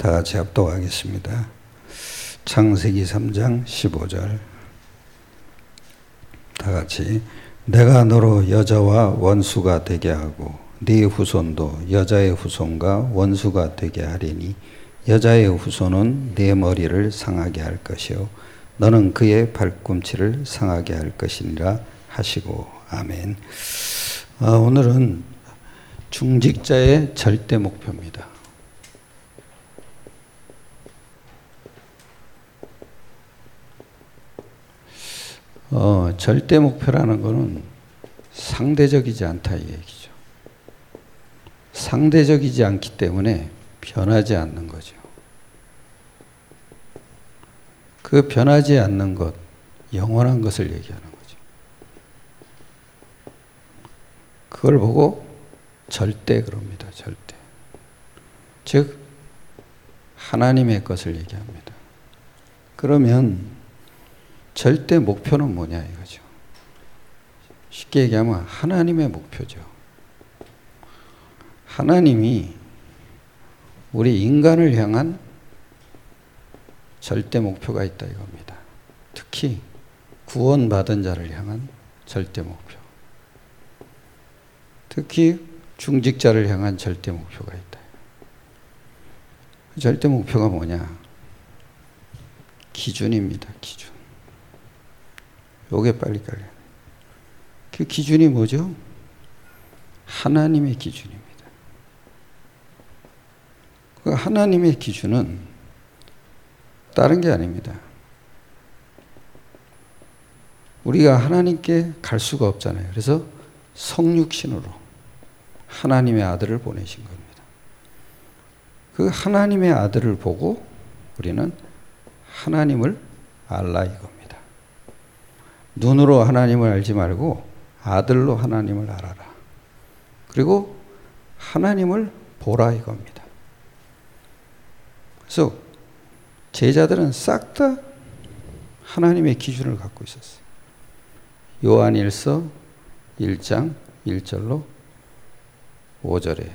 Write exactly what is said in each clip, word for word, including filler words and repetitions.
다 같이 합독하겠습니다. 창세기 삼 장 십오 절. 다 같이. 내가 너로 여자와 원수가 되게 하고 네 후손도 여자의 후손과 원수가 되게 하리니 여자의 후손은 네 머리를 상하게 할 것이요 너는 그의 발꿈치를 상하게 할 것이니라 하시고. 아멘. 아, 오늘은 중직자의 절대 목표입니다. 어, 절대 목표라는 것은 상대적이지 않다 이 얘기죠. 상대적이지 않기 때문에 변하지 않는 거죠. 그 변하지 않는 것, 영원한 것을 얘기하는 거죠. 그걸 보고 절대 그럽니다. 절대. 즉 하나님의 것을 얘기합니다. 그러면 절대 목표는 뭐냐 이거죠. 쉽게 얘기하면 하나님의 목표죠. 하나님이 우리 인간을 향한 절대 목표가 있다 이겁니다. 특히 구원받은 자를 향한 절대 목표. 특히 중직자를 향한 절대 목표가 있다. 그 절대 목표가 뭐냐? 기준입니다. 기준. 요게 빨리 깔려요. 그 기준이 뭐죠? 하나님의 기준입니다. 그 하나님의 기준은 다른 게 아닙니다. 우리가 하나님께 갈 수가 없잖아요. 그래서 성육신으로 하나님의 아들을 보내신 겁니다. 그 하나님의 아들을 보고 우리는 하나님을 알라 이겁니다. 눈으로 하나님을 알지 말고 아들로 하나님을 알아라. 그리고 하나님을 보라 이겁니다. 그래서 제자들은 싹 다 하나님의 기준을 갖고 있었어요. 요한일서 일 장 일 절로 오 절에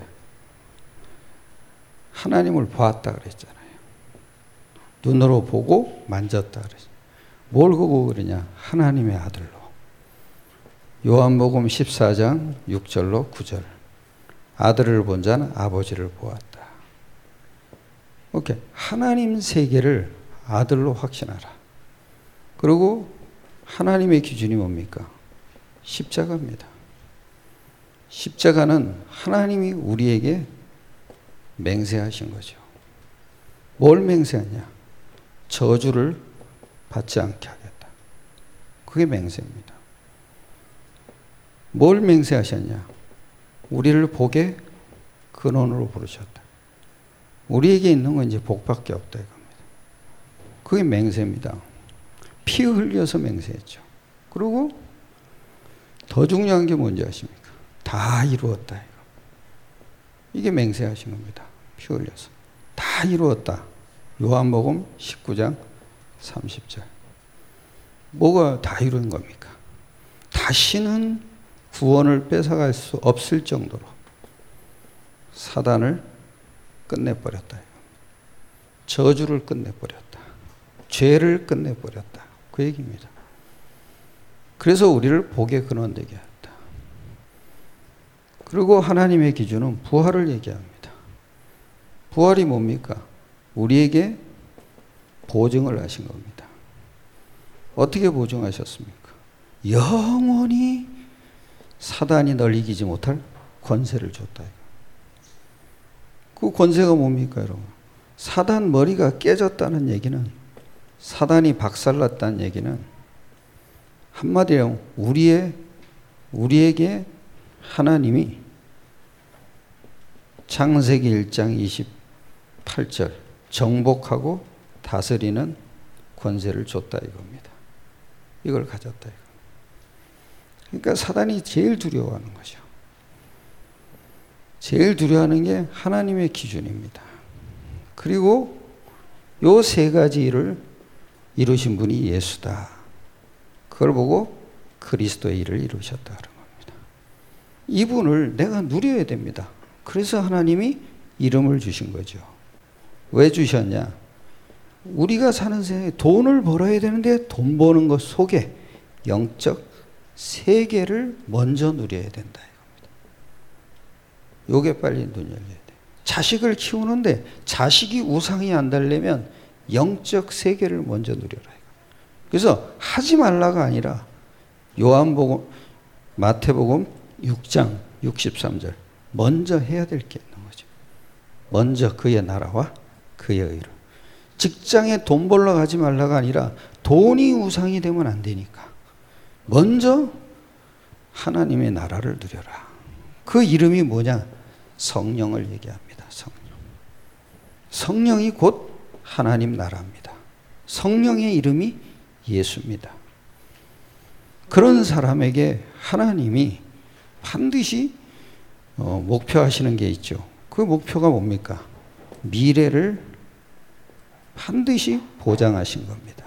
하나님을 보았다 그랬잖아요. 눈으로 보고 만졌다 그랬어요. 뭘 보고 그러냐? 하나님의 아들로. 요한복음 십사 장 육 절로 구 절. 아들을 본 자는 아버지를 보았다. 오케이. 하나님 세계를 아들로 확신하라. 그리고 하나님의 기준이 뭡니까? 십자가입니다. 십자가는 하나님이 우리에게 맹세하신 거죠. 뭘 맹세하냐? 저주를 받지 않게 하겠다. 그게 맹세입니다. 뭘 맹세하셨냐? 우리를 복의 근원으로 부르셨다. 우리에게 있는 건 이제 복밖에 없다 이겁니다. 그게 맹세입니다. 피 흘려서 맹세했죠. 그리고 더 중요한 게 뭔지 아십니까? 다 이루었다 이거. 이게 맹세하신 겁니다. 피 흘려서 다 이루었다. 요한복음 십구 장 삼십 절. 뭐가 다 이룬 겁니까? 다시는 구원을 뺏어갈 수 없을 정도로 사단을 끝내버렸다. 저주를 끝내버렸다. 죄를 끝내버렸다. 그 얘기입니다. 그래서 우리를 복의 근원 되게 했다. 그리고 하나님의 기준은 부활을 얘기합니다. 부활이 뭡니까? 우리에게 보증을 하신 겁니다. 어떻게 보증하셨습니까? 영원히 사단이 널 이기지 못할 권세를 줬다. 그 권세가 뭡니까, 여러분? 사단 머리가 깨졌다는 얘기는, 사단이 박살났다는 얘기는 한마디로 우리의 우리에게 하나님이 창세기 일 장 이십팔 절 정복하고 다스리는 권세를 줬다 이겁니다. 이걸 가졌다 이거. 그러니까 사단이 제일 두려워하는 거죠. 제일 두려워하는 게 하나님의 기준입니다. 그리고 요 세 가지 일을 이루신 분이 예수다. 그걸 보고 그리스도의 일을 이루셨다 그런 겁니다. 이분을 내가 누려야 됩니다. 그래서 하나님이 이름을 주신 거죠. 왜 주셨냐? 우리가 사는 세상에 돈을 벌어야 되는데 돈 버는 것 속에 영적 세계를 먼저 누려야 된다 이겁니다. 요게 빨리 눈 열려야 돼. 자식을 키우는데 자식이 우상이 안 되려면 영적 세계를 먼저 누려라. 그래서 하지 말라가 아니라 요한복음, 마태복음 육 장 육십삼 절 먼저 해야 될 게 있는 거죠. 먼저 그의 나라와 그의 의를. 직장에 돈 벌러 가지 말라가 아니라 돈이 우상이 되면 안 되니까 먼저 하나님의 나라를 누려라. 그 이름이 뭐냐? 성령을 얘기합니다. 성령. 성령이 곧 하나님 나라입니다. 성령의 이름이 예수입니다. 그런 사람에게 하나님이 반드시 어, 목표하시는 게 있죠. 그 목표가 뭡니까? 미래를 반드시 보장하신 겁니다.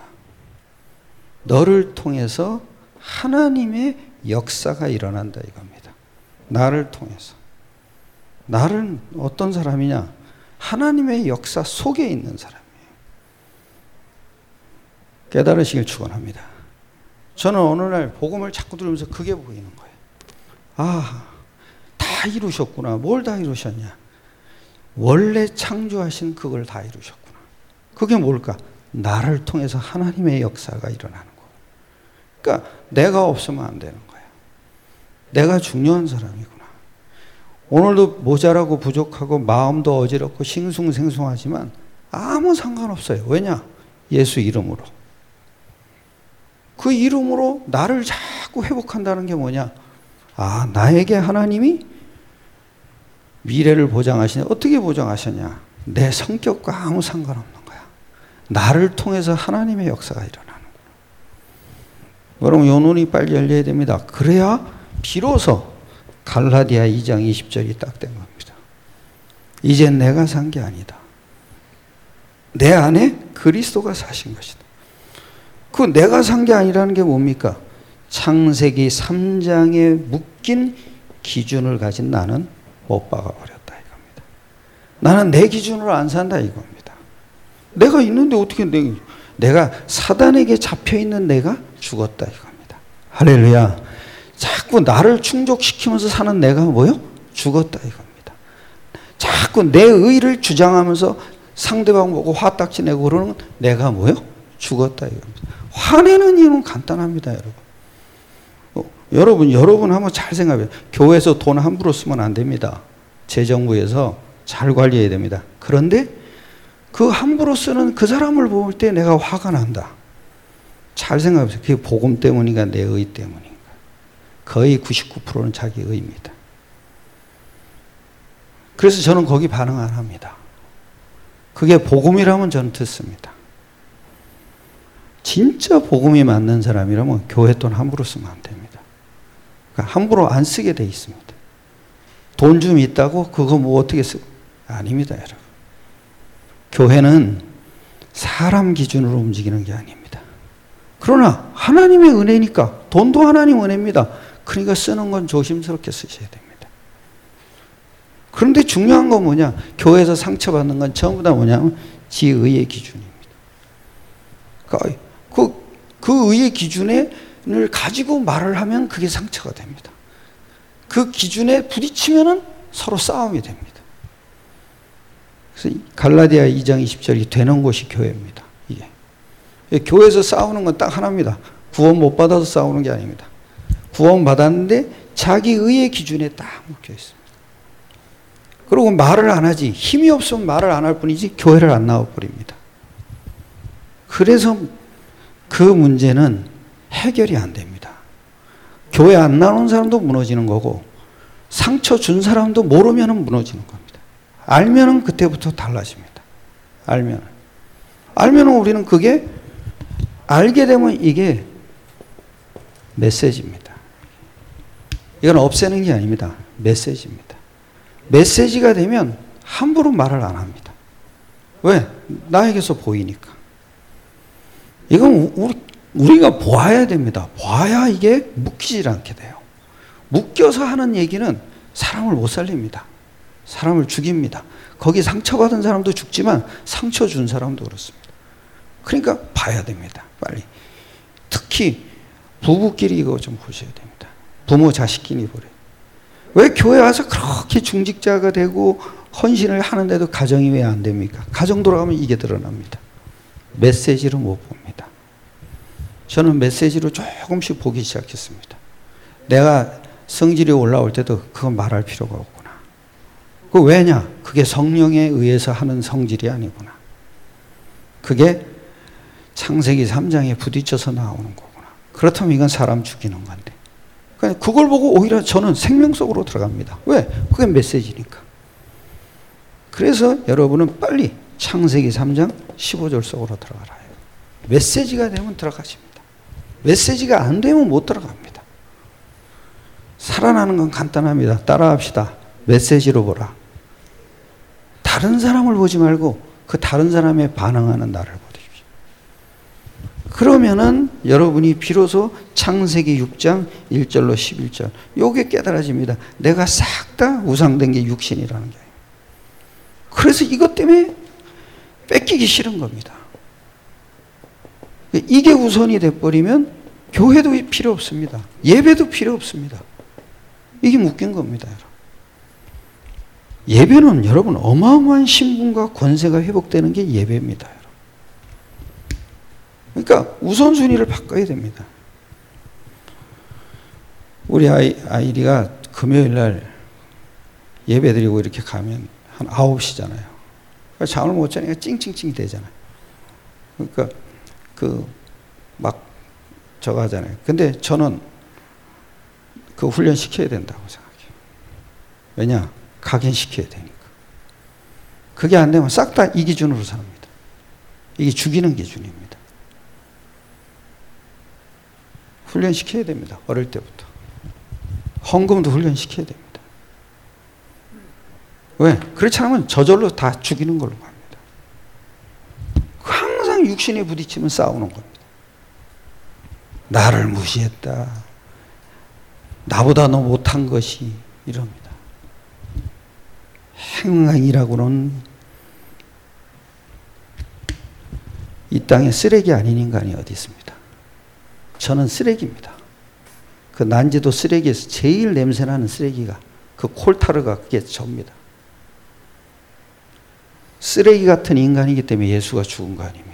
너를 통해서 하나님의 역사가 일어난다 이겁니다. 나를 통해서. 나는 어떤 사람이냐? 하나님의 역사 속에 있는 사람이에요. 깨달으시길 축원합니다. 저는 어느 날 복음을 자꾸 들으면서 그게 보이는 거예요. 아, 다 이루셨구나. 뭘 다 이루셨냐? 원래 창조하신 그걸 다 이루셨구나. 그게 뭘까? 나를 통해서 하나님의 역사가 일어나는 거예요. 그러니까 내가 없으면 안 되는 거예요. 내가 중요한 사람이구나. 오늘도 모자라고 부족하고 마음도 어지럽고 싱숭생숭하지만 아무 상관없어요. 왜냐? 예수 이름으로. 그 이름으로 나를 자꾸 회복한다는 게 뭐냐? 아, 나에게 하나님이 미래를 보장하시냐? 어떻게 보장하셨냐? 내 성격과 아무 상관없는 거야. 나를 통해서 하나님의 역사가 일어나는 거야. 여러분, 요 눈이 빨리 열려야 됩니다. 그래야 비로소 갈라디아 이 장 이십 절이 딱 된 겁니다. 이젠 내가 산 게 아니다. 내 안에 그리스도가 사신 것이다. 그 내가 산 게 아니라는 게 뭡니까? 창세기 삼 장에 묶인 기준을 가진 나는 못 박아버렸다 이겁니다. 나는 내 기준으로 안 산다 이겁니다. 내가 있는데 어떻게 내, 내가 사단에게 잡혀있는 내가 죽었다 이겁니다. 할렐루야. 자꾸 나를 충족시키면서 사는 내가 뭐요? 죽었다 이겁니다. 자꾸 내 의를 주장하면서 상대방 보고 화딱지 내고 그러는 내가 뭐요? 죽었다 이겁니다. 화내는 이유는 간단합니다, 여러분. 어, 여러분, 여러분 한번 잘 생각해요. 교회에서 돈 함부로 쓰면 안 됩니다. 재정부에서 잘 관리해야 됩니다. 그런데 그 함부로 쓰는 그 사람을 볼 때 내가 화가 난다. 잘 생각해보세요. 그게 복음 때문인가 내 의 때문인가. 거의 구십구 퍼센트는 자기 의입니다. 그래서 저는 거기 반응 안 합니다. 그게 복음이라면 저는 듣습니다. 진짜 복음이 맞는 사람이라면 교회 돈 함부로 쓰면 안 됩니다. 그러니까 함부로 안 쓰게 돼 있습니다. 돈 좀 있다고 그거 뭐 어떻게 쓰고 아닙니다, 여러분. 교회는 사람 기준으로 움직이는 게 아닙니다. 그러나 하나님의 은혜니까 돈도 하나님 은혜입니다. 그러니까 쓰는 건 조심스럽게 쓰셔야 됩니다. 그런데 중요한 건 뭐냐? 교회에서 상처받는 건 전부 다 뭐냐면 지의의 기준입니다. 그러니까 그, 그 의의 기준을 가지고 말을 하면 그게 상처가 됩니다. 그 기준에 부딪히면은 서로 싸움이 됩니다. 그래서 갈라디아 이 장 이십 절이 되는 곳이 교회입니다. 이게. 교회에서 싸우는 건 딱 하나입니다. 구원 못 받아서 싸우는 게 아닙니다. 구원 받았는데 자기 의의 기준에 딱 묶여 있습니다. 그리고 말을 안 하지. 힘이 없으면 말을 안 할 뿐이지 교회를 안 나와버립니다. 그래서 그 문제는 해결이 안 됩니다. 교회 안 나오는 사람도 무너지는 거고 상처 준 사람도 모르면 무너지는 겁니다. 알면은 그때부터 달라집니다. 알면. 알면은 우리는 그게 알게 되면 이게 메시지입니다. 이건 없애는 게 아닙니다. 메시지입니다. 메시지가 되면 함부로 말을 안 합니다. 왜? 나에게서 보이니까. 이건 우리, 우리가 보아야 됩니다. 봐야 이게 묶이질 않게 돼요. 묶여서 하는 얘기는 사람을 못 살립니다. 사람을 죽입니다. 거기 상처받은 사람도 죽지만 상처 준 사람도 그렇습니다. 그러니까 봐야 됩니다. 빨리. 특히 부부끼리 이거 좀 보셔야 됩니다. 부모 자식끼리 보래. 왜 교회 와서 그렇게 중직자가 되고 헌신을 하는데도 가정이 왜 안 됩니까? 가정 돌아가면 이게 드러납니다. 메시지로 못 봅니다. 저는 메시지로 조금씩 보기 시작했습니다. 내가 성질이 올라올 때도 그건 말할 필요가 없구나. 그 왜냐? 그게 성령에 의해서 하는 성질이 아니구나. 그게 창세기 삼 장에 부딪혀서 나오는 거구나. 그렇다면 이건 사람 죽이는 건데. 그걸 보고 오히려 저는 생명 속으로 들어갑니다. 왜? 그게 메시지니까. 그래서 여러분은 빨리 창세기 삼 장 십오 절 속으로 들어가라. 메시지가 되면 들어가십니다. 메시지가 안 되면 못 들어갑니다. 살아나는 건 간단합니다. 따라합시다. 메시지로 보라. 다른 사람을 보지 말고 그 다른 사람에 반응하는 나를 보십시오. 그러면은 여러분이 비로소 창세기 육 장 일 절로 십일 절 요게 깨달아집니다. 내가 싹 다 우상된 게 육신이라는 게. 그래서 이것 때문에 뺏기기 싫은 겁니다. 이게 우선이 돼버리면 교회도 필요 없습니다. 예배도 필요 없습니다. 이게 묶인 겁니다. 예배는 여러분 어마어마한 신분과 권세가 회복되는 게 예배입니다. 그러니까 우선순위를 바꿔야 됩니다. 우리 아이, 아이리가 금요일 날 예배 드리고 이렇게 가면 한 아홉 시잖아요. 잠을 못 자니까 찡찡찡이 되잖아요. 그러니까 그 막 저거 하잖아요. 근데 저는 그 훈련 시켜야 된다고 생각해요. 왜냐? 각인시켜야 되니까. 그게 안 되면 싹 다 이 기준으로 삽니다. 이게 죽이는 기준입니다. 훈련시켜야 됩니다. 어릴 때부터. 헌금도 훈련시켜야 됩니다. 왜? 그렇지 않으면 저절로 다 죽이는 걸로 갑니다. 항상 육신에 부딪히면 싸우는 겁니다. 나를 무시했다. 나보다 너 못한 것이 이럽니다. 행악이라고는 이 땅에 쓰레기 아닌 인간이 어디 있습니다. 저는 쓰레기입니다. 그 난지도 쓰레기에서 제일 냄새나는 쓰레기가 그 콜타르가 그게 접니다. 쓰레기 같은 인간이기 때문에 예수가 죽은 거 아닙니까?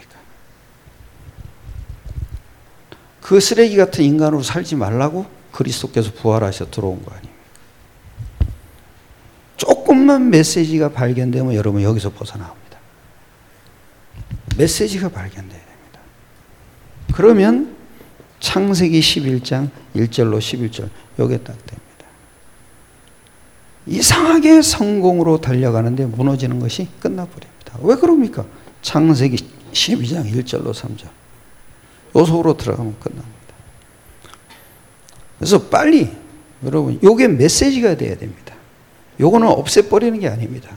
그 쓰레기 같은 인간으로 살지 말라고 그리스도께서 부활하셔 들어온 거 아닙니까? 조금만 메시지가 발견되면 여러분 여기서 벗어나옵니다. 메시지가 발견돼야 됩니다. 그러면 창세기 십일 장 일 절로 십일 절 여기에 딱 됩니다. 이상하게 성공으로 달려가는데 무너지는 것이 끝나버립니다. 왜 그럽니까? 창세기 십이 장 일 절로 삼 절 요 속으로 들어가면 끝납니다. 그래서 빨리 여러분 요게 메시지가 돼야 됩니다. 요거는 없애버리는 게 아닙니다.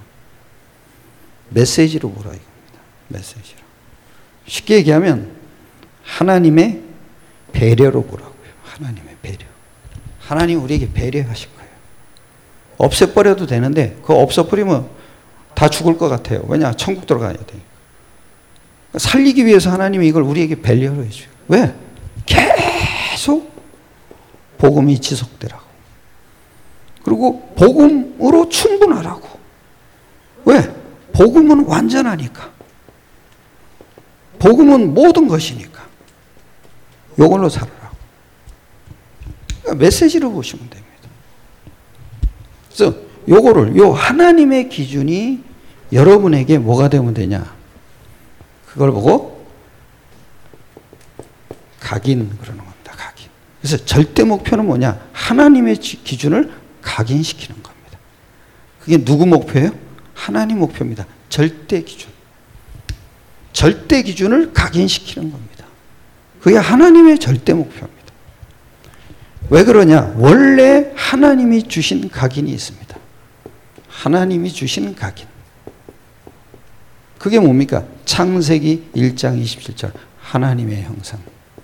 메시지로 보라 이겁니다. 메시지로. 쉽게 얘기하면 하나님의 배려로 보라고요. 하나님의 배려. 하나님 우리에게 배려하실 거예요. 없애버려도 되는데 그거 없애버리면 다 죽을 것 같아요. 왜냐? 천국 들어가야 되니까. 살리기 위해서 하나님이 이걸 우리에게 배려를 해줘요. 왜? 계속 복음이 지속되라고. 그리고 복음으로 충분하라고. 왜? 복음은 완전하니까. 복음은 모든 것이니까. 이걸로 살아라고. 그러니까 메시지로 보시면 됩니다. 그래서 요거를 요 하나님의 기준이 여러분에게 뭐가 되면 되냐? 그걸 보고 각인 그러는 겁니다. 각인. 그래서 절대 목표는 뭐냐? 하나님의 기준을 각인시키는 겁니다. 그게 누구 목표예요? 하나님 목표입니다. 절대 기준. 절대 기준을 각인시키는 겁니다. 그게 하나님의 절대 목표입니다. 왜 그러냐? 원래 하나님이 주신 각인이 있습니다. 하나님이 주신 각인. 그게 뭡니까? 창세기 일 장 이십칠 절 하나님의 형상.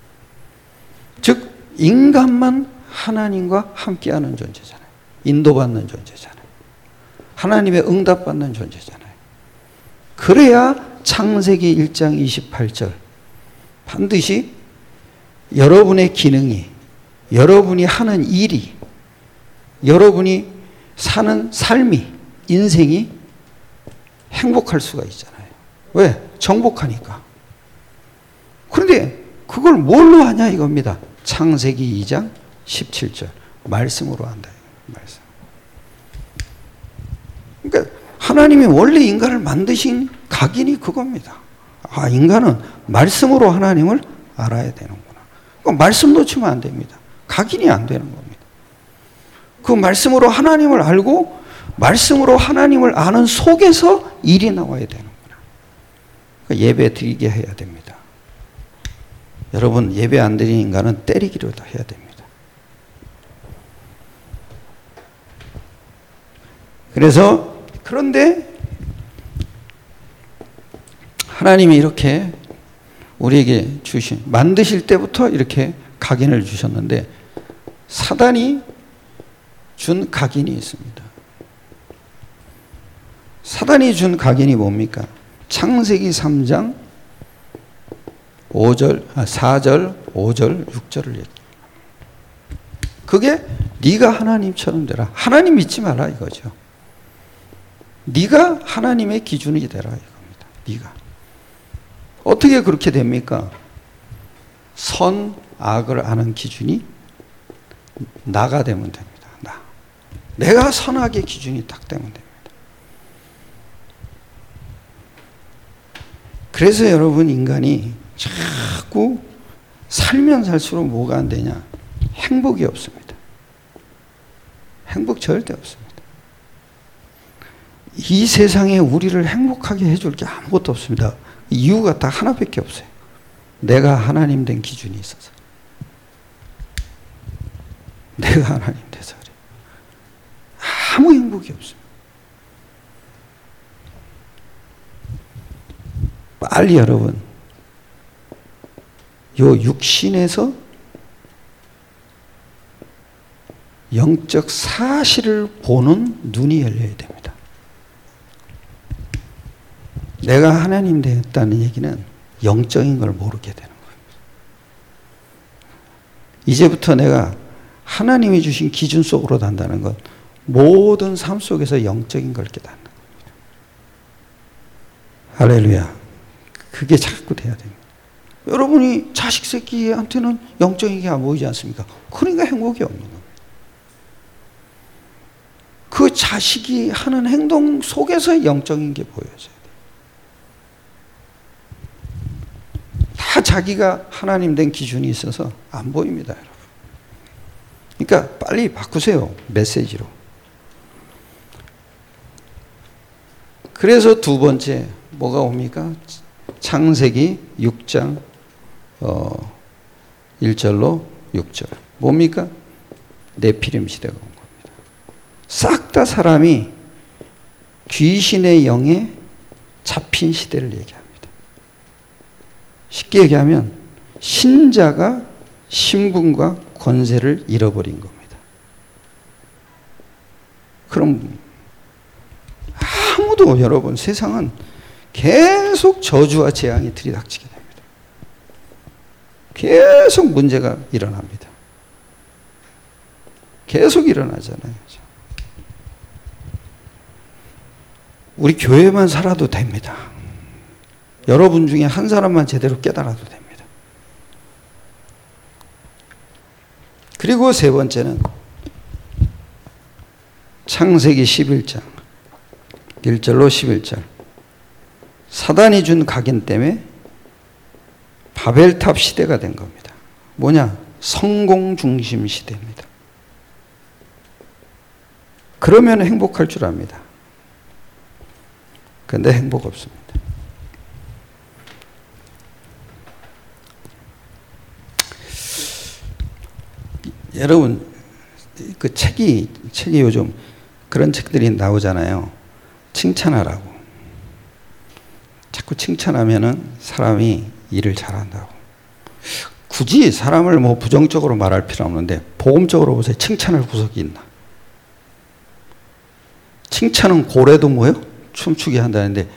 즉 인간만 하나님과 함께하는 존재잖아요. 인도받는 존재잖아요. 하나님의 응답받는 존재잖아요. 그래야 창세기 일 장 이십팔 절 반드시 여러분의 기능이, 여러분이 하는 일이, 여러분이 사는 삶이, 인생이 행복할 수가 있잖아요. 왜? 정복하니까. 그런데 그걸 뭘로 하냐 이겁니다. 창세기 이 장 십칠 절 말씀으로 한다. 말씀. 그러니까 하나님이 원래 인간을 만드신 각인이 그겁니다. 아, 인간은 말씀으로 하나님을 알아야 되는구나. 말씀 놓치면 안 됩니다. 각인이 안 되는 겁니다. 그 말씀으로 하나님을 알고 말씀으로 하나님을 아는 속에서 일이 나와야 되는구나. 그러니까 예배 드리게 해야 됩니다. 여러분, 예배 안 드리는 인간은 때리기로도 해야 됩니다. 그래서 그런데 하나님이 이렇게 우리에게 주신, 만드실 때부터 이렇게 각인을 주셨는데 사단이 준 각인이 있습니다. 사단이 준 각인이 뭡니까? 창세기 삼 장 오 절, 아, 사 절, 오 절, 육 절을 얘기해요. 그게 네가 하나님처럼 되라. 하나님 믿지 마라 이거죠. 네가 하나님의 기준이 되라 이겁니다. 네가. 어떻게 그렇게 됩니까? 선, 악을 아는 기준이 나가 되면 됩니다. 나. 내가 선악의 기준이 딱 되면 됩니다. 그래서 여러분, 인간이 자꾸 살면 살수록 뭐가 안 되냐? 행복이 없습니다. 행복 절대 없습니다. 이 세상에 우리를 행복하게 해줄 게 아무것도 없습니다. 이유가 딱 하나밖에 없어요. 내가 하나님 된 기준이 있어서. 내가 하나님 돼서 그래. 아무 행복이 없습니다. 빨리 여러분, 요 육신에서 영적 사실을 보는 눈이 열려야 됩니다. 내가 하나님 되었다는 얘기는 영적인 걸 모르게 되는 거예요. 이제부터 내가 하나님이 주신 기준 속으로 단다는 것, 모든 삶 속에서 영적인 걸 깨닫는 겁니다. 할렐루야. 그게 자꾸 돼야 됩니다. 여러분이 자식 새끼한테는 영적인 게 안 보이지 않습니까? 그러니까 행복이 없는 겁니다. 그 자식이 하는 행동 속에서 영적인 게 보여져야 돼요. 다 자기가 하나님 된 기준이 있어서 안 보입니다, 여러분. 그러니까 빨리 바꾸세요, 메시지로. 그래서 두 번째 뭐가 옵니까? 창세기 육 장 어, 일 절로 육 절. 뭡니까? 네피림 시대가 온 겁니다. 싹 다 사람이 귀신의 영에 잡힌 시대를 얘기합니다. 쉽게 얘기하면 신자가 신분과 권세를 잃어버린 겁니다. 그럼 아무도, 여러분, 세상은 계속 저주와 재앙이 들이닥치게 됩니다. 계속 문제가 일어납니다. 계속 일어나잖아요. 우리 교회만 살아도 됩니다. 여러분 중에 한 사람만 제대로 깨달아도 됩니다. 그리고 세 번째는 창세기 십일 장 일 절로 십일 절. 사단이 준 각인 때문에 바벨탑 시대가 된 겁니다. 뭐냐? 성공 중심 시대입니다. 그러면 행복할 줄 압니다. 근데 행복 없습니다. 여러분, 그 책이, 책이 요즘 그런 책들이 나오잖아요. 칭찬하라고. 자꾸 칭찬하면은 사람이 일을 잘한다고. 굳이 사람을 뭐 부정적으로 말할 필요 없는데 복음적으로 보세요. 칭찬할 구석이 있나? 칭찬은 고래도 뭐요? 춤추게 한다는데,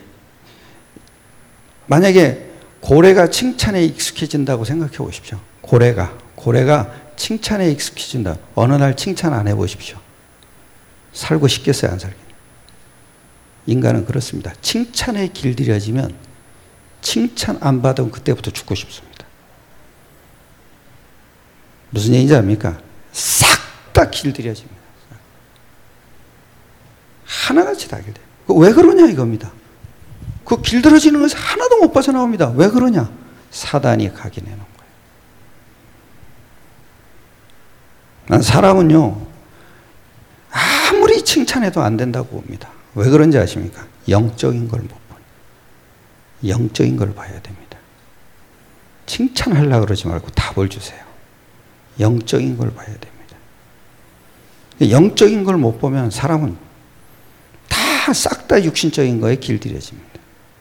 만약에 고래가 칭찬에 익숙해진다고 생각해 보십시오. 고래가, 고래가 칭찬에 익숙해진다. 어느 날 칭찬 안 해보십시오. 살고 싶겠어요, 안 살겠어요? 인간은 그렇습니다. 칭찬에 길들여지면 칭찬 안 받으면 그때부터 죽고 싶습니다. 무슨 얘기인지 압니까? 싹 다 길들여집니다. 하나같이 다 길들여요. 왜 그러냐 이겁니다. 그 길들어지는 것이 하나도 못 빠져나옵니다. 왜 그러냐? 사단이 각인해 놓은 거예요. 난 사람은요, 아무리 칭찬해도 안 된다고 봅니다. 왜 그런지 아십니까? 영적인 걸 못 보니. 영적인 걸 봐야 됩니다. 칭찬하려고 그러지 말고 답을 주세요. 영적인 걸 봐야 됩니다. 영적인 걸 못 보면 사람은 다 싹 다 육신적인 거에 길들여집니다.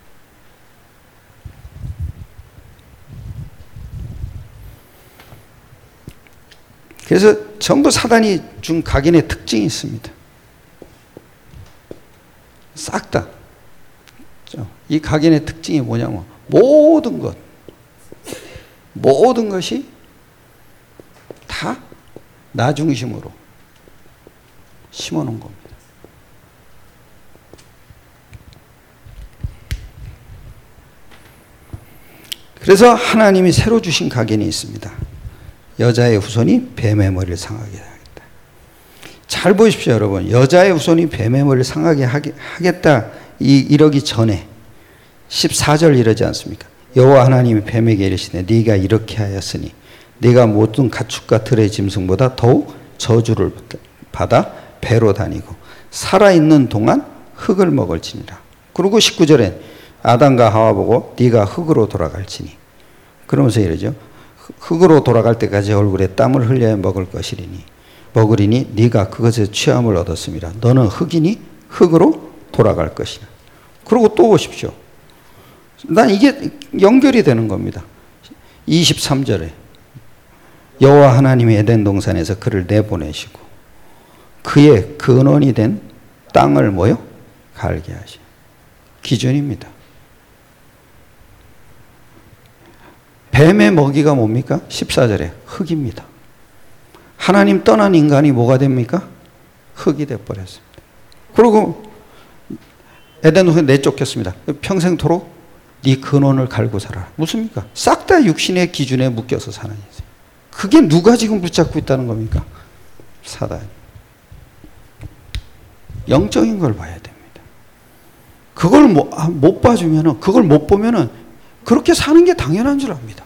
그래서 전부 사단이 준 각인의 특징이 있습니다. 싹 다. 이 각인의 특징이 뭐냐면 모든 것, 모든 것이 다 나 중심으로 심어놓은 겁니다. 그래서 하나님이 새로 주신 각인이 있습니다. 여자의 후손이 뱀의 머리를 상하게 하겠다. 잘 보십시오, 여러분. 여자의 후손이 뱀의 머리를 상하게 하겠다 이, 이러기 전에 십사 절 이러지 않습니까? 여호와 하나님이 뱀에게 이르시되 네가 이렇게 하였으니 네가 모든 가축과 들의 짐승보다 더욱 저주를 받아 배로 다니고 살아있는 동안 흙을 먹을지니라. 그리고 십구 절엔 아담과 하와 보고 네가 흙으로 돌아갈지니, 그러면서 이러죠. 흙으로 돌아갈 때까지 얼굴에 땀을 흘려야 먹을 것이리니 먹으리니 네가 그것에 취함을 얻었음이라. 너는 흙이니 흙으로 돌아갈 것이라. 그리고 또 보십시오. 난 이게 연결이 되는 겁니다. 이십삼 절에 여호와 하나님이 에덴 동산에서 그를 내보내시고 그의 근원이 된 땅을 뭐요? 갈게 하시. 기준입니다. 뱀의 먹이가 뭡니까? 십사 절에 흙입니다. 하나님 떠난 인간이 뭐가 됩니까? 흙이 되어버렸습니다. 그리고 에덴 동산에 내쫓겼습니다. 평생토록 네 근원을 갈고 살아라. 무슨입니까? 싹 다 육신의 기준에 묶여서 사는 인생. 그게 누가 지금 붙잡고 있다는 겁니까? 사단. 영적인 걸 봐야 됩니다. 그걸 못, 못 봐주면은, 그걸 못 보면은 그렇게 사는 게 당연한 줄 압니다.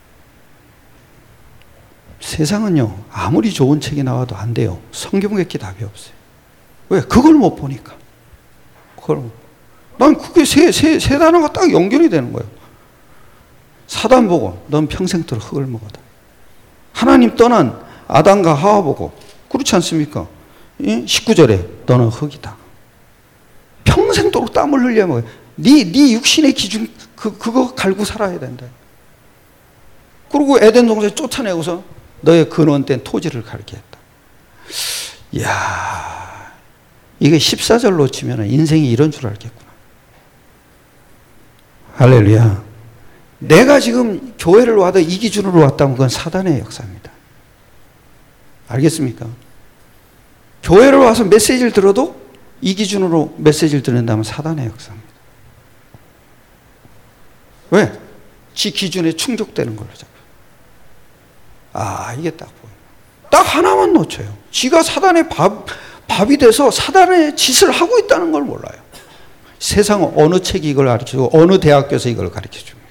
세상은요, 아무리 좋은 책이 나와도 안 돼요. 성경 밖에 답이 없어요. 왜? 그걸 못 보니까. 그걸 못. 난 그게 세, 세, 세 단어가 딱 연결이 되는 거예요. 사단 보고, 넌 평생토록 흙을 먹어다. 하나님 떠난 아담과 하와 보고, 그렇지 않습니까? 십구 절에 너는 흙이다. 평생도록 땀을 흘려 먹어요. 네, 네 육신의 기준, 그, 그거 갈고 살아야 된다. 그리고 에덴 동산에 쫓아내고서 너의 근원된 토지를 갈게 했다. 이야, 이게 십사 절 놓치면 인생이 이런 줄 알겠구나. 할렐루야. 내가 지금 교회를 와도 이 기준으로 왔다면 그건 사단의 역사입니다. 알겠습니까? 교회를 와서 메시지를 들어도 이 기준으로 메시지를 듣는다면 사단의 역사입니다. 왜? 지 기준에 충족되는 걸로 잡아요. 아, 이게 딱 보여요. 딱 하나만 놓쳐요. 지가 사단의 밥, 밥이 돼서 사단의 짓을 하고 있다는 걸 몰라요. 세상은 어느 책이 이걸 가르쳐주고 어느 대학교에서 이걸 가르쳐줍니까?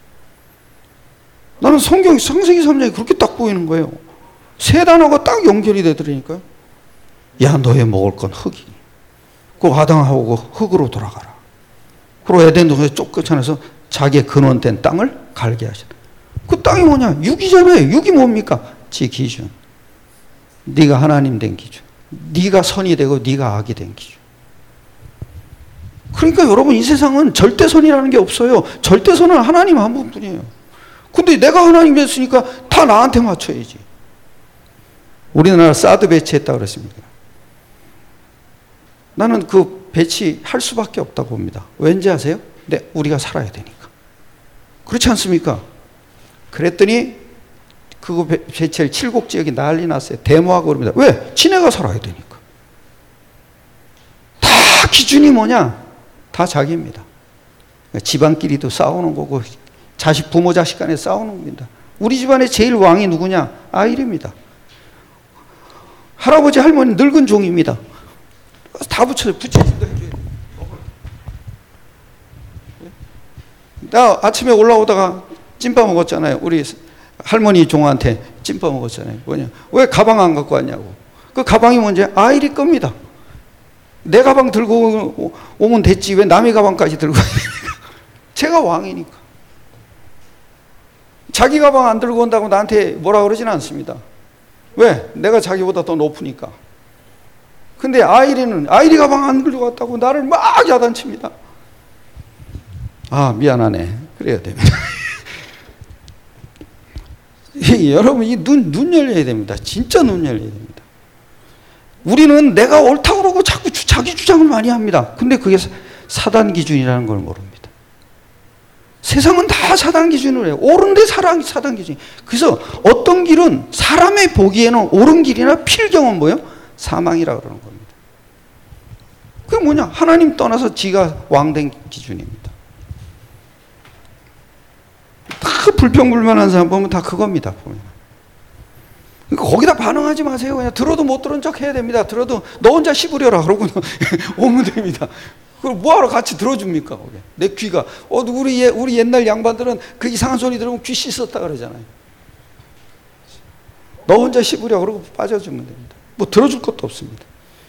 나는 성경, 창세기 삼 장이 그렇게 딱 보이는 거예요. 세 단어가 딱 연결이 되더라니까요. 야, 너의 먹을 건 흙이. 그 아담하고 흙으로 돌아가라. 그리고 에덴 동산에 쫓겨나서 자기의 근원된 땅을 갈게 하시다. 그 땅이 뭐냐? 육이잖아요. 육이 뭡니까? 지 기준. 네가 하나님 된 기준. 네가 선이 되고 네가 악이 된 기준. 그러니까 여러분, 이 세상은 절대선이라는 게 없어요. 절대선은 하나님 한 분뿐이에요. 근데 내가 하나님 됐으니까 다 나한테 맞춰야지. 우리나라 사드 배치했다고 그랬습니다. 나는 그 배치할 수밖에 없다고 봅니다. 왠지 아세요? 네, 우리가 살아야 되니까. 그렇지 않습니까? 그랬더니 그거 배치할 칠곡 지역이 난리 났어요. 데모하고 그럽니다. 왜? 지네가 살아야 되니까. 다 기준이 뭐냐? 다 자기입니다. 집안끼리도 싸우는 거고 자식 부모 자식 간에 싸우는 겁니다. 우리 집안에 제일 왕이 누구냐? 아이입니다. 할아버지 할머니 늙은 종입니다. 다 붙여요. 붙여진다 해줘야 돼. 나 아침에 올라오다가 찐밥 먹었잖아요. 우리 할머니 종한테 찐밥 먹었잖아요. 뭐냐? 왜 가방 안 갖고 왔냐고. 그 가방이 뭔지 아이리 겁니다. 내 가방 들고 오면 됐지 왜 남의 가방까지 들고 와야 됩니까? 제가 왕이니까. 자기 가방 안 들고 온다고 나한테 뭐라 그러지는 않습니다. 왜? 내가 자기보다 더 높으니까. 근데 아이리는 아이리 가방 안 들고 왔다고 나를 막 야단칩니다. 아, 미안하네. 그래야 됩니다. 여러분, 이 눈, 눈 열려야 됩니다. 진짜 눈 열려야 됩니다. 우리는 내가 옳다고 그러고 자꾸 주, 자기 주장을 많이 합니다. 근데 그게 사단 기준이라는 걸 모릅니다. 세상은 다 사단 기준으로 해요. 옳은데 사단, 사단 기준. 그래서 어떤 길은 사람의 보기에는 옳은 길이나 필경은 뭐예요? 사망이라 그러는 겁니다. 그게 뭐냐? 하나님 떠나서 지가 왕된 기준입니다. 다 불평불만한 사람 보면 다 그겁니다. 보면. 그러니까 거기다 반응하지 마세요. 그냥 들어도 못 들은 척 해야 됩니다. 들어도 너 혼자 씹으려라 그러고 오면 됩니다. 그걸 뭐하러 같이 들어줍니까? 거기. 내 귀가. 어, 우리, 우리 옛날 양반들은 그 이상한 소리 들으면 귀 씻었다 그러잖아요. 너 혼자 씹으려 그러고 빠져주면 됩니다. 뭐 들어줄 것도 없습니다.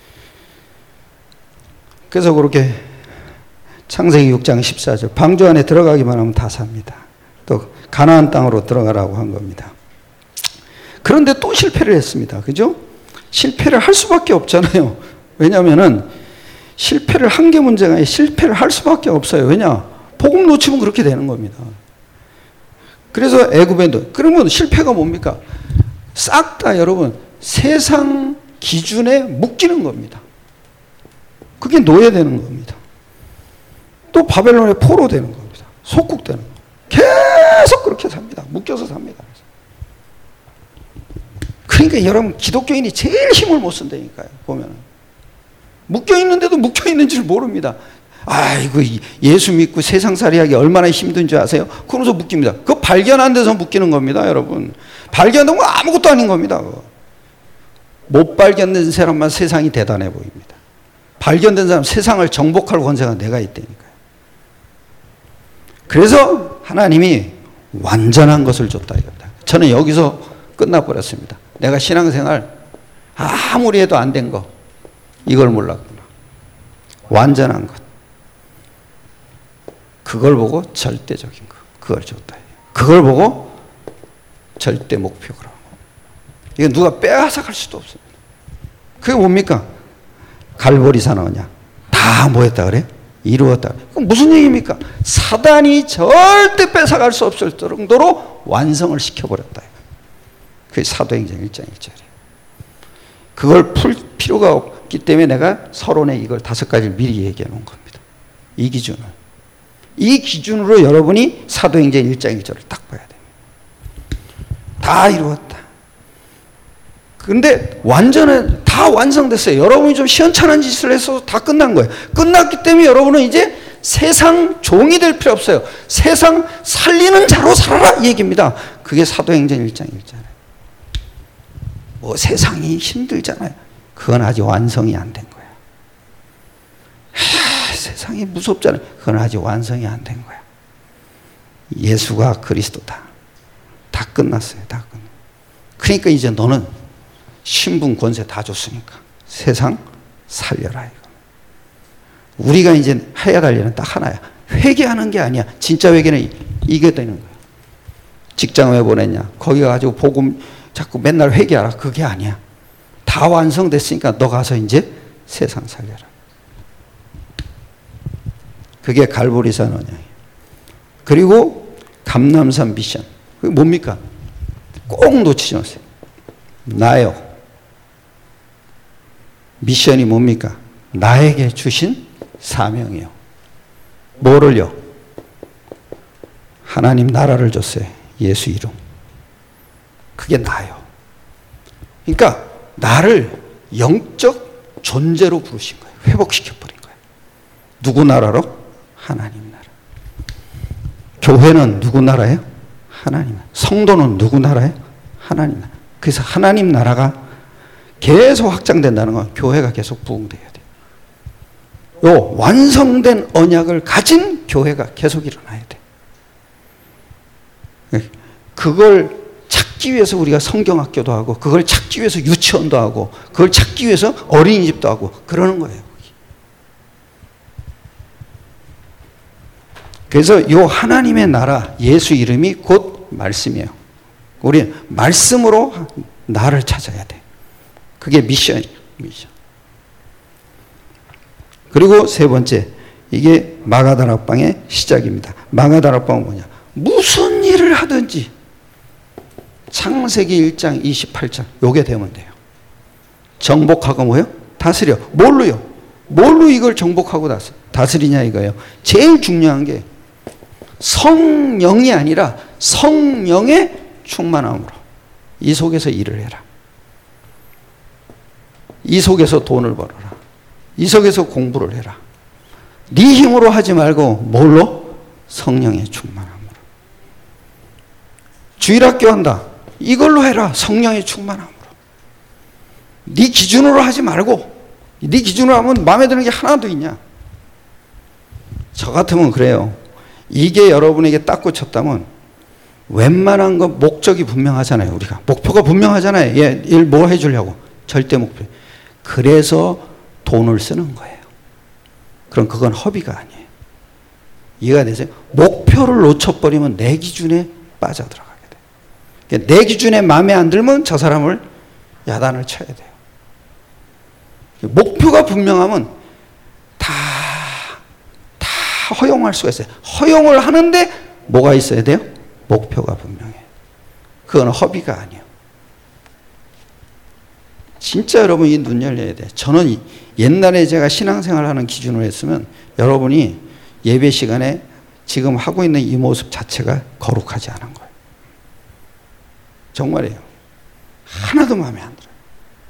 그래서 그렇게 창세기 육 장 십사 절 방주 안에 들어가기만 하면 다 삽니다. 또 가나안 땅으로 들어가라고 한 겁니다. 그런데 또 실패를 했습니다. 그죠? 실패를 할 수밖에 없잖아요. 왜냐하면은 실패를 한 게 문제가 아니라 실패를 할 수밖에 없어요. 왜냐? 복음 놓치면 그렇게 되는 겁니다. 그래서 애굽에도 그러면 실패가 뭡니까? 싹 다 여러분 세상 기준에 묶이는 겁니다. 그게 노예되는 겁니다. 또 바벨론의 포로 되는 겁니다. 속국되는 겁니다. 계속 그렇게 삽니다. 묶여서 삽니다. 그러니까 여러분 기독교인이 제일 힘을 못 쓴다니까요. 보면은 묶여 있는데도 묶여 있는 줄 모릅니다. 아이고 예수 믿고 세상살이하기 얼마나 힘든 줄 아세요? 그러면서 묶입니다. 그거 발견한 데서 묶이는 겁니다, 여러분. 발견한 건 아무것도 아닌 겁니다. 그거. 못 발견된 사람만 세상이 대단해 보입니다. 발견된 사람 세상을 정복할 권세가 내가 있다니까요. 그래서 하나님이 완전한 것을 줬다 이겁니다. 저는 여기서 끝나버렸습니다. 내가 신앙생활 아무리 해도 안 된 거 이걸 몰랐구나. 완전한 것. 그걸 보고 절대적인 것. 그걸 줬다. 그걸 보고 절대 목표로. 이거 누가 빼앗아 갈 수도 없습니다. 그게 뭡니까? 갈보리산 언약. 다 뭐했다 그래? 이루었다. 그럼 무슨 얘기입니까? 사단이 절대 뺏어갈 수 없을 정도로 완성을 시켜버렸다. 그게 사도행전 일 장 일 절이에요. 그걸 풀 필요가 없기 때문에 내가 서론에 이걸 다섯 가지를 미리 얘기해 놓은 겁니다. 이 기준을. 이 기준으로 여러분이 사도행전 일 장 일 절을 딱 봐야 됩니다. 다 이루었다. 근데 완전히 다 완성됐어요. 여러분이 좀 시원찮은 짓을 해서 다 끝난 거예요. 끝났기 때문에 여러분은 이제 세상 종이 될 필요 없어요. 세상 살리는 자로 살아라 이 얘기입니다. 그게 사도행전 일 장 일 절이에요. 뭐 세상이 힘들잖아요. 그건 아직 완성이 안 된 거야. 하, 세상이 무섭잖아요. 그건 아직 완성이 안 된 거야. 예수가 그리스도다. 다 끝났어요. 다 끝났어요. 그러니까 이제 너는 신분 권세 다 줬으니까 세상 살려라 이거. 우리가 이제 해야 할 일은 딱 하나야. 회개하는 게 아니야. 진짜 회개는 이게 되는 거야. 직장 왜 보냈냐? 거기 가지고 복음 자꾸 맨날 회개하라. 그게 아니야. 다 완성됐으니까 너 가서 이제 세상 살려라. 그게 갈보리산 언약이에요. 그리고 감람산 미션. 그게 뭡니까? 꼭 놓치지 마세요. 나요. 미션이 뭡니까? 나에게 주신 사명이요. 뭐를요? 하나님 나라를 줬어요. 예수 이름. 그게 나요. 그러니까 나를 영적 존재로 부르신 거예요. 회복시켜버린 거예요. 누구 나라로? 하나님 나라. 교회는 누구 나라예요? 하나님 나라. 성도는 누구 나라예요? 하나님 나라. 그래서 하나님 나라가 계속 확장된다는 건 교회가 계속 부흥돼야 돼요. 요 완성된 언약을 가진 교회가 계속 일어나야 돼요. 그걸 찾기 위해서 우리가 성경학교도 하고, 그걸 찾기 위해서 유치원도 하고, 그걸 찾기 위해서 어린이집도 하고 그러는 거예요. 그래서 이 하나님의 나라, 예수 이름이 곧 말씀이에요. 우리 말씀으로 나를 찾아야 돼. 그게 미션이에요. 미션. 그리고 세 번째, 이게 마가다락방의 시작입니다. 마가다락방은 뭐냐? 무슨 일을 하든지 창세기 일 장 이십팔 절 요게 되면 돼요. 정복하고 뭐요? 다스려. 뭘로요? 뭘로 이걸 정복하고 다스리냐 이거예요. 제일 중요한 게 성령이 아니라 성령의 충만함으로 이 속에서 일을 해라. 이 속에서 돈을 벌어라. 이 속에서 공부를 해라. 네 힘으로 하지 말고 뭘로? 성령의 충만함으로. 주일학교 한다. 이걸로 해라. 성령의 충만함으로. 네 기준으로 하지 말고 네 기준으로 하면 마음에 드는 게 하나도 있냐? 저 같으면 그래요. 이게 여러분에게 딱 꽂혔다면 웬만한 건 목적이 분명하잖아요. 우리가 목표가 분명하잖아요. 얘 일 뭐 해주려고 절대 목표. 그래서 돈을 쓰는 거예요. 그럼 그건 허비가 아니에요. 이해가 되세요? 목표를 놓쳐버리면 내 기준에 빠져들어가게 돼요. 내 기준에 마음에 안 들면 저 사람을 야단을 쳐야 돼요. 목표가 분명하면 다, 다 허용할 수가 있어요. 허용을 하는데 뭐가 있어야 돼요? 목표가 분명해요. 그건 허비가 아니에요. 진짜 여러분 이 눈 열려야 돼요. 저는 옛날에 제가 신앙생활 하는 기준으로 했으면 여러분이 예배 시간에 지금 하고 있는 이 모습 자체가 거룩하지 않은 거예요. 정말이에요. 하나도 마음에 안 들어요.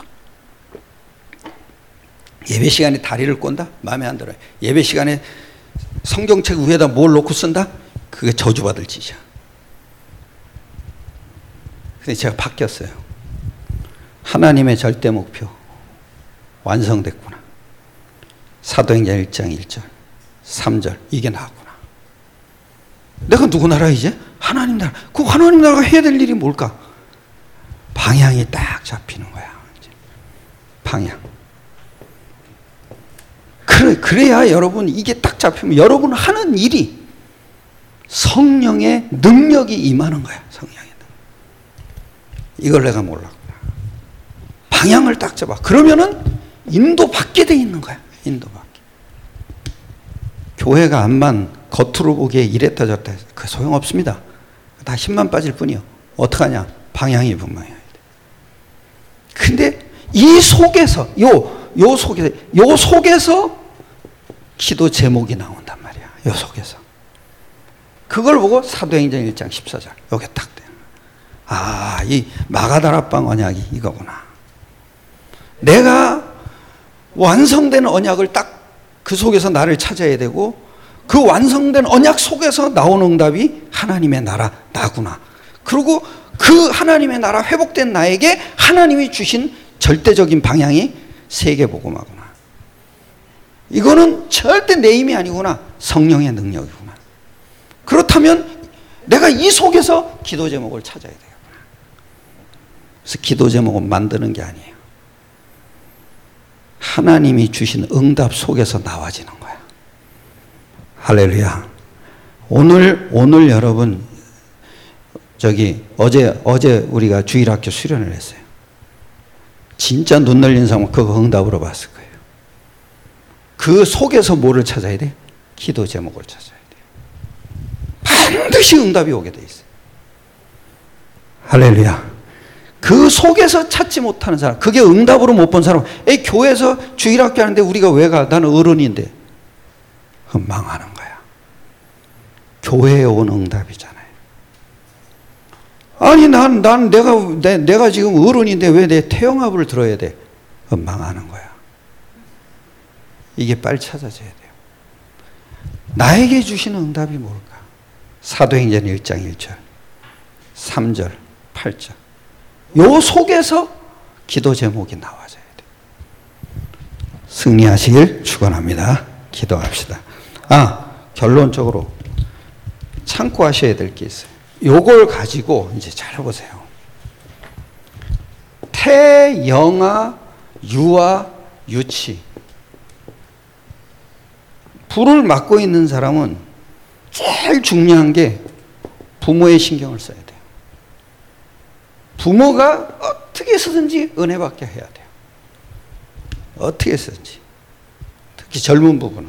예배 시간에 다리를 꼰다? 마음에 안 들어요. 예배 시간에 성경책 위에다 뭘 놓고 쓴다? 그게 저주받을 짓이야. 근데 제가 바뀌었어요. 하나님의 절대 목표 완성됐구나. 사도행전 일 장 일 절 삼 절 이게 나구나. 내가 누구 나라 이제? 하나님 나라. 그 하나님 나라가 해야 될 일이 뭘까? 방향이 딱 잡히는 거야. 방향. 그래, 그래야 여러분 이게 딱 잡히면 여러분 하는 일이 성령의 능력이 임하는 거야. 성령의 능력. 이걸 내가 몰랐구나. 방향을 딱 잡아. 그러면은 인도받게 돼 있는 거야. 인도받게. 교회가 암만 겉으로 보기에 이랬다 저랬다 해서 그 소용없습니다. 다 힘만 빠질 뿐이요. 어떡하냐? 방향이 분명해야 돼. 근데 이 속에서 요, 요 속에서 요 속에서 기도 제목이 나온단 말이야. 요 속에서. 그걸 보고 사도행전 일 장 십사 절 요게 딱 돼. 아, 이 마가다락방 언약이 이거구나. 내가 완성된 언약을 딱 그 속에서 나를 찾아야 되고 그 완성된 언약 속에서 나오는 응답이 하나님의 나라 나구나. 그리고 그 하나님의 나라 회복된 나에게 하나님이 주신 절대적인 방향이 세계복음화구나. 이거는 절대 내 힘이 아니구나. 성령의 능력이구나. 그렇다면 내가 이 속에서 기도 제목을 찾아야 되겠구나. 그래서 기도 제목은 만드는 게 아니에요. 하나님이 주신 응답 속에서 나와지는 거야. 할렐루야. 오늘 오늘 여러분 저기 어제 어제 우리가 주일학교 수련을 했어요. 진짜 눈 열린 사람은 그거 응답으로 봤을 거예요. 그 속에서 뭐를 찾아야 돼? 기도 제목을 찾아야 돼요. 반드시 응답이 오게 돼 있어요. 할렐루야. 그 속에서 찾지 못하는 사람, 그게 응답으로 못 본 사람, 에 교회에서 주일학교 하는데 우리가 왜 가? 나는 어른인데. 망하는 거야. 교회에 온 응답이잖아요. 아니, 난, 난 내가, 내, 내가 지금 어른인데 왜 내 태영합을 들어야 돼? 망하는 거야. 이게 빨리 찾아져야 돼요. 나에게 주시는 응답이 뭘까? 사도행전 일 장 일 절, 삼 절, 팔 절. 요 속에서 기도 제목이 나와줘야 돼요. 승리하시길 축원합니다. 기도합시다. 아, 결론적으로 참고하셔야 될 게 있어요. 요걸 가지고 이제 잘 보세요. 태, 영아, 유아, 유치. 불을 맡고 있는 사람은 제일 중요한 게 부모의 신경을 써야 돼요. 부모가 어떻게 해서든지 은혜 받게 해야 돼요. 어떻게 해서든지. 특히 젊은 부부는.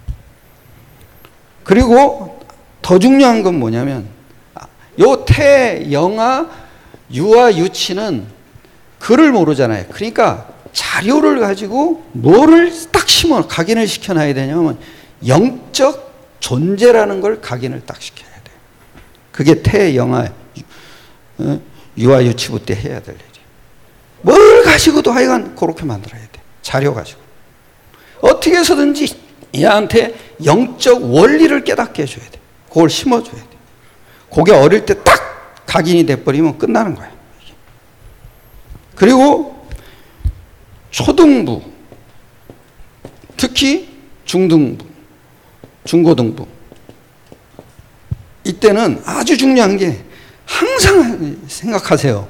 그리고 더 중요한 건 뭐냐면 요 태, 영아, 유아, 유치는 글을 모르잖아요. 그러니까 자료를 가지고 뭐를 딱 심어 각인을 시켜놔야 되냐면 영적 존재라는 걸 각인을 딱 시켜야 돼요. 그게 태, 영아, 유아, 유치부 때 해야 될 일이에요. 뭘 가지고도 하여간 그렇게 만들어야 돼요. 자료 가지고. 어떻게 해서든지 얘한테 영적 원리를 깨닫게 해줘야 돼요. 그걸 심어줘야 돼요. 그게 어릴 때 딱 각인이 돼버리면 끝나는 거예요. 그리고 초등부, 특히 중등부, 중고등부. 이때는 아주 중요한 게 항상 생각하세요.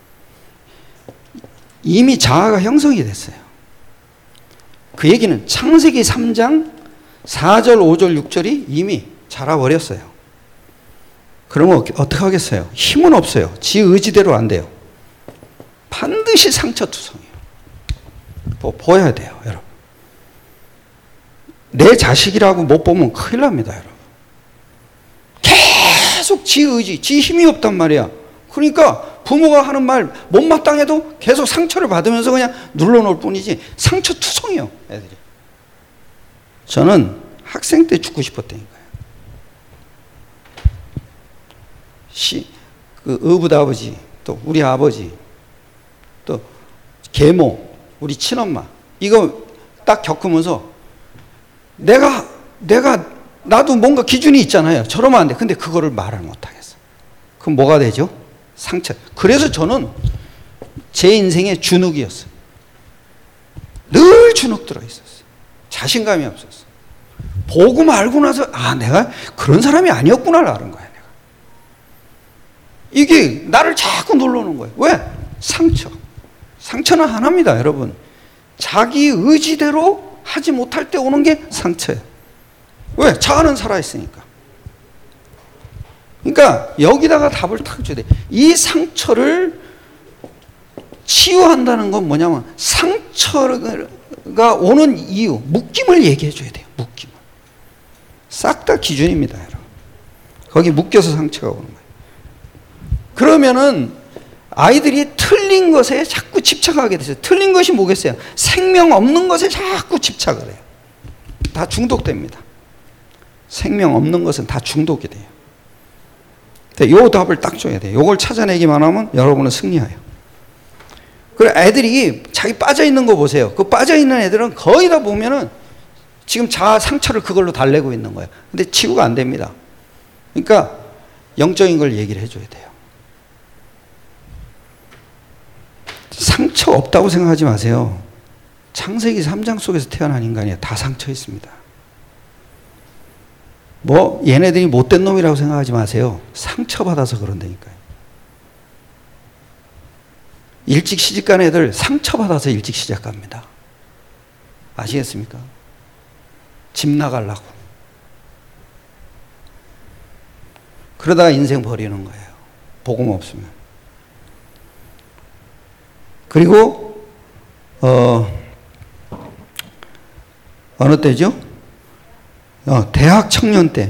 이미 자아가 형성이 됐어요. 그 얘기는 창세기 삼 장 사 절, 오 절, 육 절이 이미 자라버렸어요. 그러면 어떻게 하겠어요? 힘은 없어요. 지 의지대로 안 돼요. 반드시 상처투성이에요. 뭐 보여야 돼요, 여러분. 내 자식이라고 못 보면 큰일 납니다, 여러분. 계속 지 의지, 지 힘이 없단 말이야. 그러니까 부모가 하는 말 못마땅해도 계속 상처를 받으면서 그냥 눌러놓을 뿐이지 상처투성이에요, 애들이. 저는 학생 때 죽고 싶었다니까요. 시, 그 어부드 아버지, 또 우리 아버지, 또 계모, 우리 친엄마, 이거 딱 겪으면서 내가, 내가, 나도 뭔가 기준이 있잖아요. 저러면 안 돼. 근데 그거를 말을 못 하겠어. 그럼 뭐가 되죠? 상처. 그래서 저는 제 인생의 주눅이었어요. 늘 주눅 들어 있었어요. 자신감이 없었어. 보고 말고 나서 아, 내가 그런 사람이 아니었구나를 아는 거야. 내가. 이게 나를 자꾸 눌러놓은 거예요. 왜? 상처. 상처는 하나입니다, 여러분. 자기 의지대로 하지 못할 때 오는 게 상처예요. 왜? 자아는 살아있으니까. 그러니까 여기다가 답을 탁 줘야 돼. 이 상처를 치유한다는 건 뭐냐면 상처가 오는 이유, 묶임을 얘기해 줘야 돼요. 묶임을. 싹 다 기준입니다, 여러분. 거기 묶여서 상처가 오는 거예요. 그러면은 아이들이 틀린 것에 자꾸 집착하게 되죠. 틀린 것이 뭐겠어요? 생명 없는 것에 자꾸 집착을 해요. 다 중독됩니다. 생명 없는 것은 다 중독이 돼요. 요 답을 딱 줘야 돼요. 요걸 찾아내기만 하면 여러분은 승리해요. 그래, 애들이 자기 빠져있는 거 보세요. 그 빠져있는 애들은 거의 다 보면은 지금 자아 상처를 그걸로 달래고 있는 거예요. 근데 치유가 안 됩니다. 그러니까 영적인 걸 얘기를 해줘야 돼요. 상처 없다고 생각하지 마세요. 창세기 삼 장 속에서 태어난 인간이에요. 다 상처 있습니다. 뭐 얘네들이 못된 놈이라고 생각하지 마세요. 상처받아서 그런다니까요. 일찍 시집간 애들 상처받아서 일찍 시작합니다. 아시겠습니까? 집 나가려고. 그러다가 인생 버리는 거예요. 복음 없으면. 그리고 어, 어느 때죠? 어, 대학 청년 때.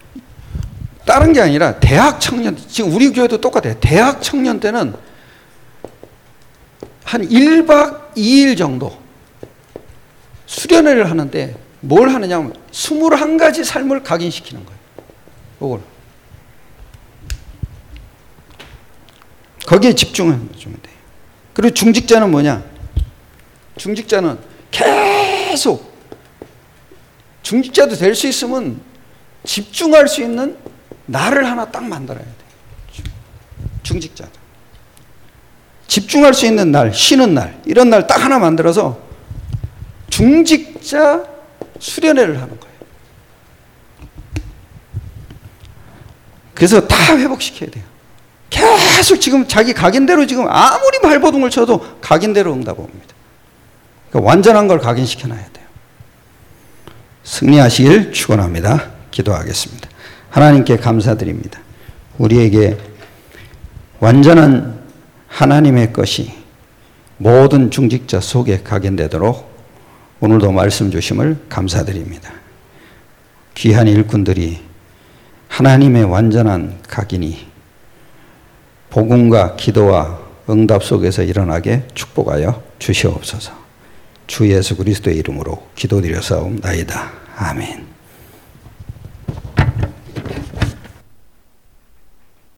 다른 게 아니라 대학 청년, 지금 우리 교회도 똑같아요. 대학 청년 때는 한 일 박 이 일 정도 수련회를 하는데 뭘 하느냐면 이십일 가지 삶을 각인시키는 거예요. 이걸. 거기에 집중하면 돼요. 그리고 중직자는 뭐냐? 중직자는 계속 중직자도 될 수 있으면 집중할 수 있는 날을 하나 딱 만들어야 돼요. 중직자도. 집중할 수 있는 날, 쉬는 날, 이런 날 딱 하나 만들어서 중직자 수련회를 하는 거예요. 그래서 다 회복시켜야 돼요. 계속 지금 자기 각인대로 지금 아무리 발버둥을 쳐도 각인대로 응답 옵니다. 그러니까 완전한 걸 각인시켜놔야 돼요. 승리하시길 축원합니다. 기도하겠습니다. 하나님께 감사드립니다. 우리에게 완전한 하나님의 것이 모든 중직자 속에 각인되도록 오늘도 말씀 주심을 감사드립니다. 귀한 일꾼들이 하나님의 완전한 각인이 복음과 기도와 응답 속에서 일어나게 축복하여 주시옵소서. 주 예수 그리스도의 이름으로 기도드려 싸움나이다. 아멘.